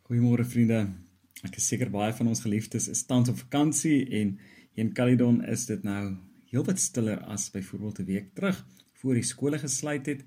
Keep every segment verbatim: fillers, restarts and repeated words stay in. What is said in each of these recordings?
Goeiemôre vriende, ek is seker baie van ons geliefdes is tans op vakansie en hier in Caledon is dit nou heel wat stiller as byvoorbeeld 'n week terug, voor die skole gesluit het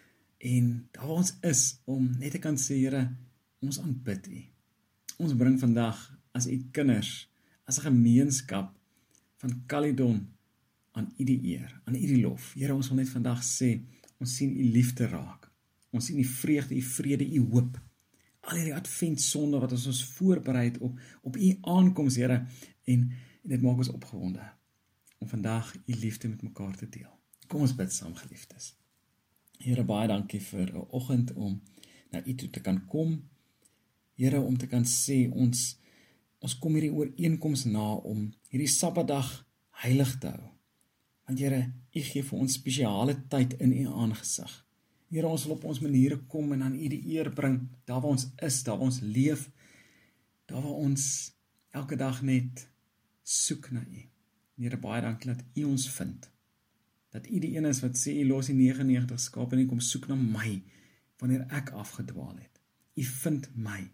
en daar waar ons is om net te kan sê, Here, ons aanbid U. Ons bring vandag as U kinders, as 'n gemeenskap van Caledon aan U die eer, aan U die lof. Here, ons wil net vandag sê, ons sien U liefde raak. Ons sien U vreugde, U vrede, U hoop. Al hierdie adventsonde wat ons ons voorbereid op, op U aankoms, Here, en, en dit maak ons opgewonde om vandag U liefde met mekaar te deel. Kom ons bid saam, geliefdes. Here, baie dankie vir 'n oggend om na U toe te kan kom. Here, om te kan sê, ons, ons kom hierdie ooreenkoms na om hierdie Sabbatdag heilig te hou. Want Here, U gee vir ons spesiale tyd in U aangesig. Here, ons wil op ons maniere kom en aan U die eer bring, daar waar ons is, daar waar ons leef, daar waar ons elke dag net soek na U. Here, baie dankie dat U ons vind, dat U die een is wat sê, U los die negentig en negentig skape en U kom soek na my, wanneer ek afgedwaal het. U vind my.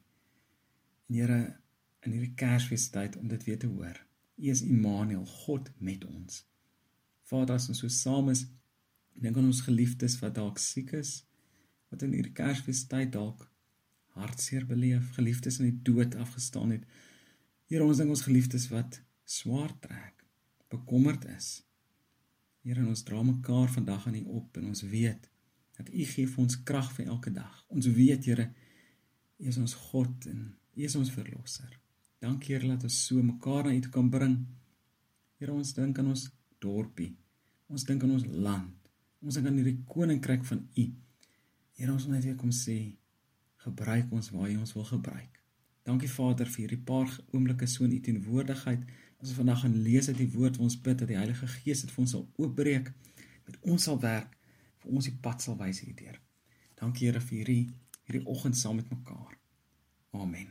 En Here, in hierdie Kersfeestyd om dit weer te hoor, U is Immanuel, God met ons. Vader, as ons so saam is, dink aan ons geliefdes wat dalk siek is, wat in hierdie Kersfeestyd dalk hartseer beleef, geliefdes in die dood afgestaan het. Here, ons dink ons geliefdes wat swaar trek, bekommerd is. Here, en ons dra mekaar vandag aan U op en ons weet dat U gee vir ons krag vir elke dag. Ons weet, Here, U is ons God en U is ons verlosser. Dankie, Here, dat ons so mekaar na U toe kan bring. Here, ons dink aan ons dorpie, ons dink aan ons land, ons dink aan hierdie koninkryk van U. Here, ons wil net weer kom sê, gebruik ons waar U ons wil gebruik. Dankie, Vader, vir hierdie paar oomblikke so in U teenwoordigheid. As ons vandag gaan lees uit die woord, waar ons bid dat die Heilige Gees dit vir ons sal oopbreek, met ons sal werk, vir ons die pad sal wys hierdeur. Dankie, Here, vir hierdie, hierdie oggend saam met mekaar. Amen.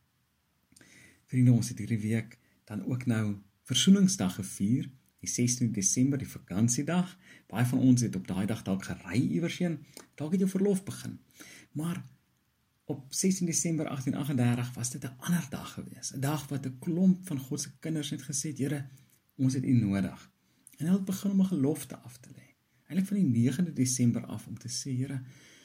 Vriende, ons het hierdie week dan ook nou Versoeningsdag gevier, die sestien Desember, die vakansiedag. Baie van ons het op daai dag dalk gery iewers heen, dalk het jou verlof begin. Maar op sestien Desember agtien agt en dertig was dit 'n ander dag gewees. 'n Dag wat 'n klomp van God se kinders het gesê, Here, ons het U nodig. En hulle het begin om 'n gelofte af te lê. Eintlik van die negende Desember af om te sê, Here,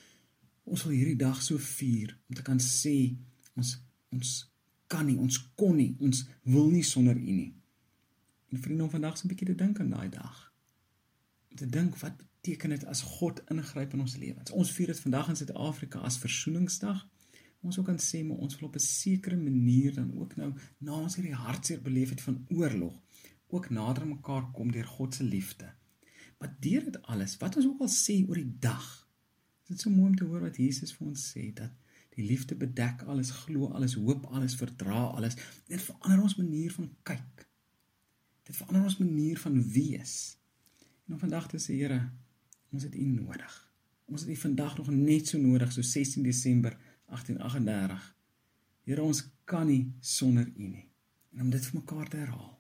ons wil hierdie dag so vier, om te kan sê, ons, ons kan nie, ons kon nie, ons wil nie sonder U nie. En vriende, om vandag so 'n bietjie te dink aan daai dag. Om te dink, wat beteken dit as God ingryp in ons lewens? Ons vier dit vandag in Suid-Afrika as Versoeningsdag. Ons ook kan sê, maar ons wil op 'n sekere manier dan ook nou, na ons hierdie hartseer beleef het van oorlog, ook nader mekaar kom deur God se liefde. Maar deur dit alles, wat ons ook al sê oor die dag, is dit so mooi om te hoor wat Jesus vir ons sê, dat die liefde bedek alles, glo alles, hoop alles, verdra alles. Dit verander ons manier van kyk. Dit verander ons manier van wees. En om vandag te sê, Here, ons het U nodig. Ons het U vandag nog net so nodig, so sestien Desember agtien agt en dertig. Here, ons kan nie sonder U nie. En om dit vir mekaar te herhaal.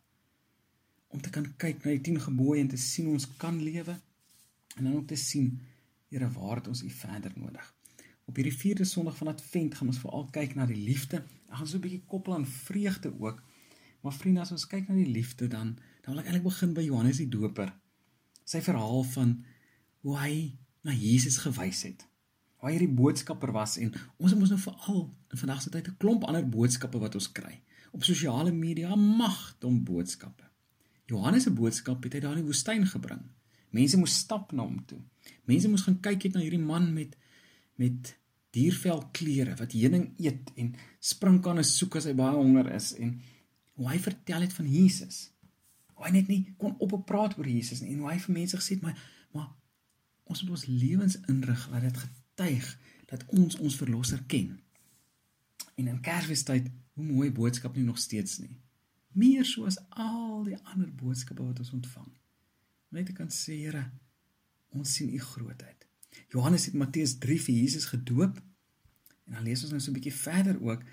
Om te kan kyk na die tien gebooie en te sien ons kan lewe. En dan ook te sien, Here, waar het ons U verder nodig. Op hierdie vierde Sondag van Advent gaan ons veral kyk na die liefde. Dan gaan ons so 'n bietjie koppel aan vreugde ook. Maar vriende, as ons kyk na die liefde, dan, dan wil ek eintlik begin by Johannes die Doper. Sy verhaal van hoe hy na Jesus gewys het. Hoe hy die boodskapper was en ons moet nou veral in vandag se tyd 'n klomp ander boodskappe wat ons kry. Op sosiale media magte om boodskappe. Johannes se boodskap het hy daar in die woestyn gebring. Mense moes stap na hom toe. Mense moes gaan kyk het na hierdie man met met diervelklere wat heuning eet en sprinkane soek as hy baie honger is en hoe hy vertel het van Jesus. Hoe hy net nie kon oppraat oor Jesus nie, en hoe hy vir mense gesê het, maar, maar ons moet ons lewens inrig, laat dit getuig, dat ons ons verlosser ken. En in Kersfeestyd, hoe mooi boodskap nie nog steeds nie. Meer soos al die ander boodskappe wat ons ontvang. Net te kan sê, Here, ons sien U grootheid. Johannes het Matteus drie vir Jesus gedoop, en dan lees ons nou so 'n bietjie verder ook,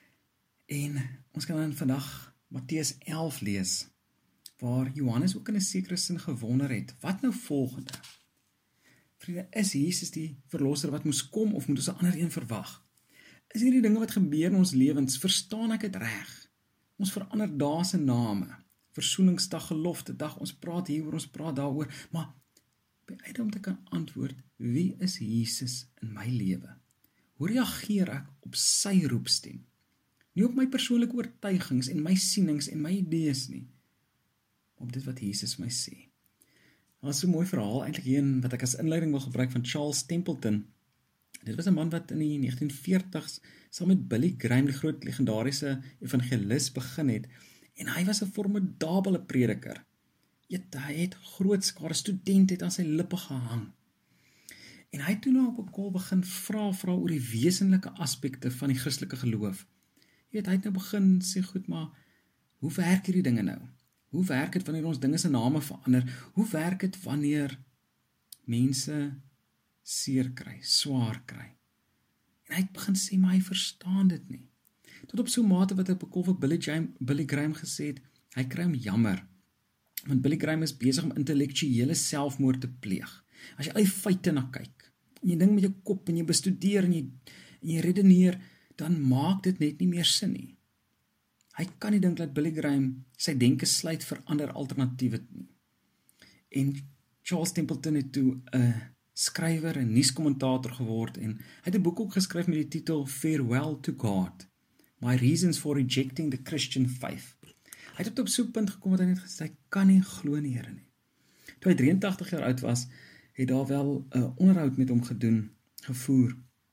en ons kan dan vandag Matteus elf lees, waar Johannes ook in 'n sekere sin gewonder het, wat nou volgende? Vriende, is Jesus die verlosser wat moes kom, of moet ons 'n ander een verwag? Is hierdie dinge wat gebeur in ons lewens, verstaan ek dit reg? Ons verander dae se name. Versoeningsdag, gelofte dag, ons praat hieroor, ons praat daaroor, maar by uit om te kan antwoord, wie is Jesus in my lewe? Hoe reageer ek op sy roepstem? Nie op my persoonlike oortuigings en my sienings en my idees nie, maar op dit wat Jesus my sê. Daar is so 'n mooi verhaal eintlik hier in, wat ek as inleiding wil gebruik van Charles Templeton. Dit was 'n man wat in die negentien veertigs saam met Billy Graham, die groot legendariese evangelis, begin het, en hy was 'n formidabele prediker. Eet, hy het groot skare studente het aan sy lippe gehang. En hy het toe nou op 'n kol begin vra, vra oor die wesenlike aspekte van die Christelike geloof. Jy weet, hy het nou begin sê, goed, maar hoe werk hierdie dinge nou? Hoe werk dit wanneer ons dinge se name verander? Hoe werk dit wanneer mense seer kry, swaar kry? En hy het begin sê, maar hy verstaan dit nie. Tot op so 'n mate wat hy op 'n kol vir Billy, James, Billy Graham gesê het, hy kry hom jammer. Want Billy Graham is besig om intellektuele selfmoord te pleeg. As jy al die feite na kyk, en jy ding met jou kop, en jy bestudeer, en jy, en jy redeneer, dan maak dit net nie meer sin nie. Hy kan nie dink dat Billy Graham sy denke sluit vir ander alternatiewe nie. En Charles Templeton het toe 'n skrywer en nuuskommentator geword, en hy het 'n boek ook geskryf met die titel Farewell to God, My Reasons for Rejecting the Christian Faith. Hy het op so 'n punt gekom wat hy net gesê, hy kan nie glo nie, Here nie. Toe hy drieëntagtig jaar oud was, het daar wel 'n onderhoud met hom gedoen, gevoer,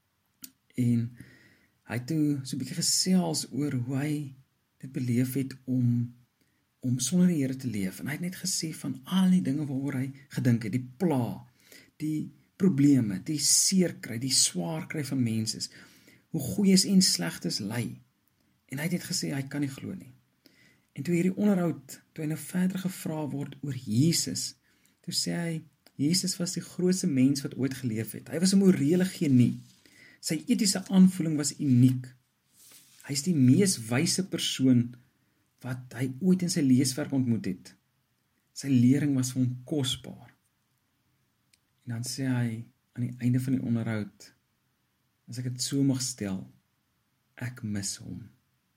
en hy het toe so 'n bietjie gesels oor hoe hy dit beleef het om, om sonder die Here te leef, en hy het net gesê van al die dinge waaroor hy gedink het, die pla, die probleme, die seer kry, die swaar kry van mense, hoe goeies en slegtes ly, en hy het net gesê, hy kan nie glo nie. En toe hierdie onderhoud, toe hy nou verder gevra word oor Jesus, toe sê hy, Jesus was die grootste mens wat ooit geleef het. Hy was 'n morele genie. Sy etiese aanvoeling was uniek. Hy is die mees wyse persoon wat hy ooit in sy leeswerk ontmoet het. Sy lering was vir hom kosbaar. En dan sê hy, aan die einde van die onderhoud, as ek dit so mag stel, ek mis hom.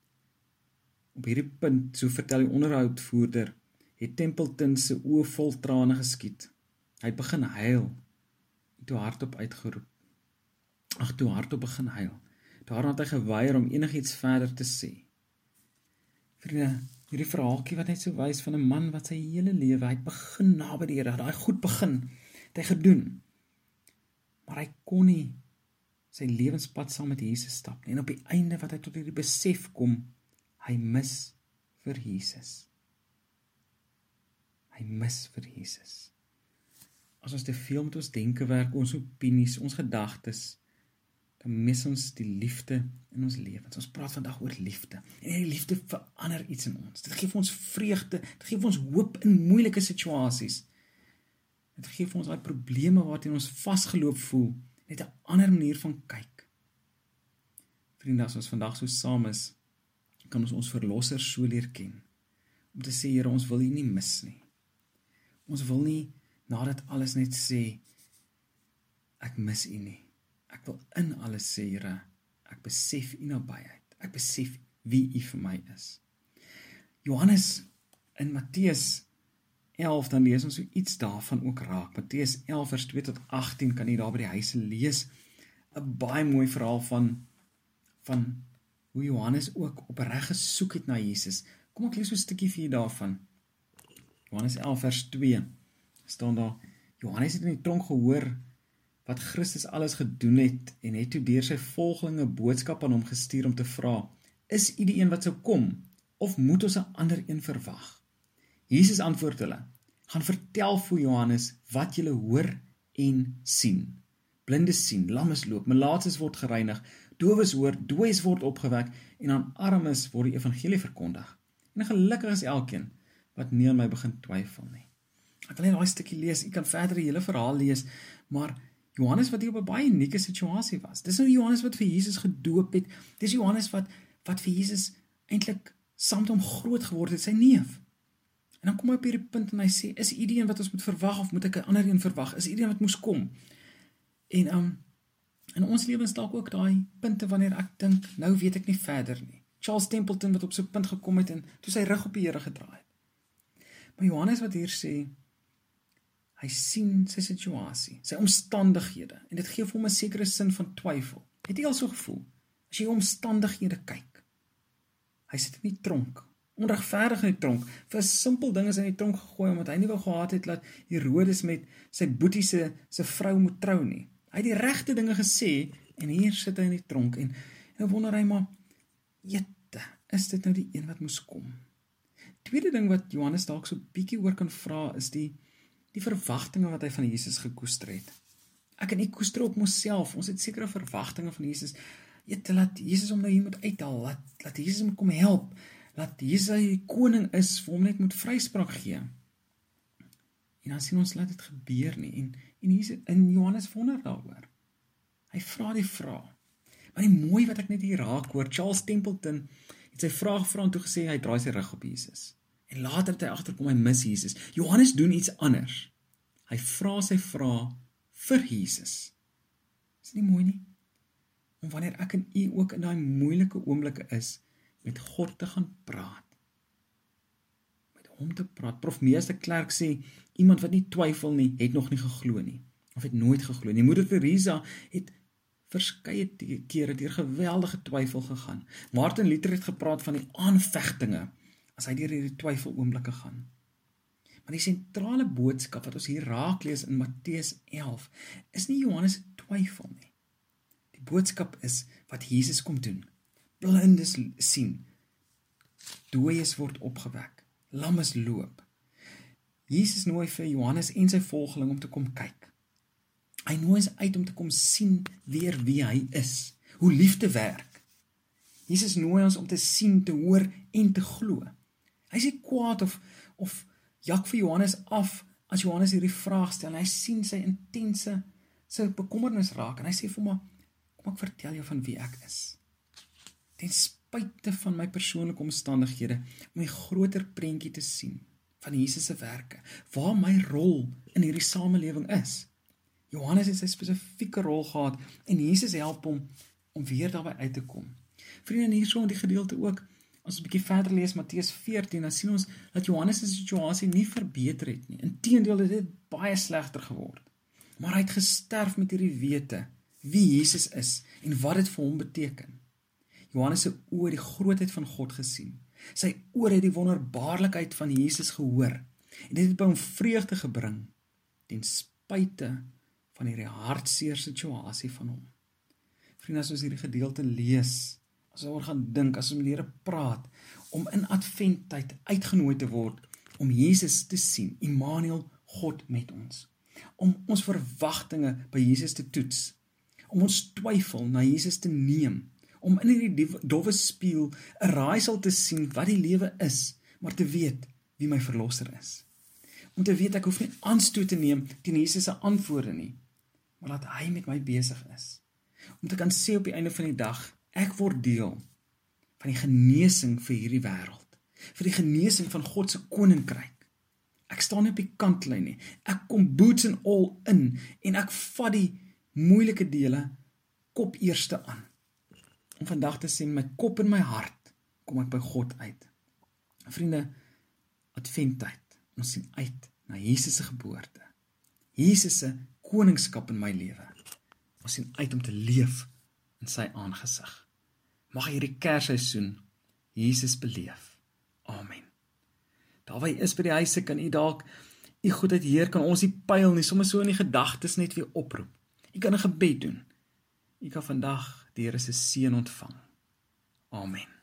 Op hierdie punt, so vertel die onderhoudvoerder, het Templeton se oë vol trane geskiet. Hy het begin huil, en toe hardop uitgeroep. Ag, toe hardop begin huil. Daarna het hy geweier om enigiets verder te sê. Vriende, hierdie verhaaltjie wat net so wys van 'n man wat sy hele lewe, hy het begin naby die Here, hy goed begin, het hy gedoen. Maar hy kon nie sy lewenspad saam met Jesus stap nie. En op die einde wat hy tot hierdie besef kom, hy mis vir Jesus. Hy mis vir Jesus. As ons te veel met ons denke werk, ons opinies, ons gedagtes, dan mis ons die liefde in ons lewens. Ons praat vandag oor liefde. En die liefde verander iets in ons. Dit gee vir ons vreugde, dit gee vir ons hoop in moeilike situasies. Dit gee vir ons daai probleme waarteen ons vasgeloop voel, net 'n ander manier van kyk. Vriende, as ons vandag so saam is, kan ons ons verlosser so leer ken. Om te sê, Here, ons wil U nie mis nie. Ons wil nie nadat alles net sê, ek mis U nie. Ek wil in alles sê, Here, ek besef U nabyheid. Ek besef wie U vir my is. Johannes in Matteus elf, dan lees ons so iets daarvan ook raak. Matteus elf vers twee tot agttien kan jy daar by die huise lees. 'n Baie mooi verhaal van, van hoe Johannes ook opreg gesoek het na Jesus. Kom ek lees so 'n stukkie vir jy daarvan. Johannes elf vers twee, staan daar, Johannes het in die tronk gehoor wat Christus alles gedoen het, en het toe deur sy volgelinge boodskap aan hom gestuur om te vra, is U die een wat sou kom, of moet ons 'n ander een verwag? Jesus antwoord hulle, gaan vertel vir Johannes wat julle hoor en sien. Blindes sien, lammes loop, melaatses word gereinig, dowes hoor, dooies word opgewek, en aan armes word die evangelie verkondig. En gelukkig is elkeen wat nie aan my begin twyfel nie. Ek wil net daai stukkie lees, ek kan verder die hele verhaal lees, maar Johannes wat hier op 'n baie unieke situasie was. Dis nou Johannes wat vir Jesus gedoop het, dis Johannes wat, wat vir Jesus eintlik saam met hom groot geword het, sy neef. En dan kom hy op hierdie punt en hy sê, is U die een wat ons moet verwag, of moet ek 'n ander een verwag? Is U die een wat moes kom? En um, In ons lewens dalk ook daai punte wanneer ek dink, nou weet ek nie verder nie. Charles Templeton wat op so 'n punt gekom het en toe sy rug op die Here gedraai het. Maar Johannes wat hier sê, hy sien sy situasie, sy omstandighede, en dit gee vir hom 'n sekere sin van twyfel. Het jy al so gevoel, as jy omstandighede kyk, hy sit in die tronk, onregverdig in die tronk, vir 'n simpel ding is hy in die tronk gegooi, omdat hy nie wou gehad het, dat Herodes met sy boetie se, se vrou moet trou nie. Hy het die regte dinge gesê, en hier sit hy in die tronk, en, en dan wonder hy maar, jette, is dit nou die een wat moes kom? Tweede ding wat Johannes dalk so bietjie oor kan vra, is die, die verwagtinge wat hy van Jesus gekoester het. Ek en ek koester op myself, ons het sekere verwagtinge van Jesus, jette, laat Jesus hom nou hier moet uithaal, laat, laat Jesus hom kom help, laat Jesus die koning is, vir hom net moet vryspraak gee. En dan sien ons, laat dit gebeur nie, en, en, Jesus, en Johannes wonder daaroor. Hy vra die vraag. Maar die mooi wat ek net hier raak hoor, Charles Templeton het sy vraag gevra en toe gesê, hy draai sy rug op Jesus. En later het hy agterkom, hy mis Jesus. Johannes doen iets anders. Hy vra sy vraag vir Jesus. Is nie mooi nie? Om wanneer ek en u ook in daai moeilike oomblikke is, met God te gaan praat. Met hom te praat. Prof Meester Klerk sê, iemand wat nie twyfel nie, het nog nie geglo nie. Of het nooit geglo nie. Moeder Teresa het verskeie kere deur geweldige twyfel gegaan. Martin Luther het gepraat van die aanvegtinge, as hy deur hierdie twyfel oomblikke gaan. Maar die sentrale boodskap wat ons hier raak lees in Matteus elf, is nie Johannes twyfel nie. Die boodskap is wat Jesus kom doen. Blindes sien, dooies word opgewek, lammes loop. Jesus nooi vir Johannes en sy volgeling om te kom kyk. Hy nooi ons uit om te kom sien weer wie hy is, hoe liefde werk. Jesus nooi ons om te sien, te hoor en te glo. Hy sê kwaad of, of jak vir Johannes af, as Johannes hierdie vraag stel, en hy sien sy intense, sy bekommernis raak, en hy sê vir my, kom ek vertel jou van wie ek is. Ten spyte van my persoonlike omstandighede, om die groter prentjie te sien, van Jesus se werke, waar my rol in hierdie samelewing is. Johannes het sy spesifieke rol gehad, en Jesus help hom, om weer daarby uit te kom. Vriende, hier so in die gedeelte ook, as ons 'n bietjie verder lees, Matteus veertien, dan sien ons, dat Johannes se situasie nie verbeter het nie. Inteendeel het dit baie slegter geword. Maar hy het gesterf met hierdie wete, wie Jesus is, en wat dit vir hom beteken. Johannes se oë die grootheid van God gesien. Sy oor het die wonderbaarlikheid van Jesus gehoor, en dit het by hom vreugde gebring, ten spyte van hierdie hartseer situasie van hom. Vriende, as ons hierdie gedeelte lees, as ons oor gaan dink, as ons met die Here praat, om in adventtyd uitgenooi te word, om Jesus te sien, Immanuel, God met ons, om ons verwagtinge by Jesus te toets, om ons twyfel na Jesus te neem, om in hierdie dowwe spieël 'n raaisel te sien wat die lewe is, maar te weet wie my verlosser is. Om te weet ek hoef nie aanstoot te neem teen Jesus se antwoorde nie, maar dat hy met my besig is. Om te kan sê op die einde van die dag, ek word deel van die genesing vir hierdie wêreld, vir die genesing van God se koninkryk. Ek staan nie op die kantlyn nie, ek kom boots and all in, en ek vat die moeilike dele kop eerste aan. Om vandag te sê, my kop en my hart, kom ek by God uit. Vriende, adventtyd, ons sien uit na Jesus se geboorte, Jesus se koningskap in my lewe. Ons sien uit om te leef in sy aangesig. Mag hierdie Kersseisoen Jesus beleef. Amen. Daar waar jy is by die huise, kan u dalk u goedheid Heer, kan ons nie pyl nie, sommer so in die gedagtes net weer oproep. U kan 'n gebed doen. U kan vandag die Here se seën ontvang. Amen.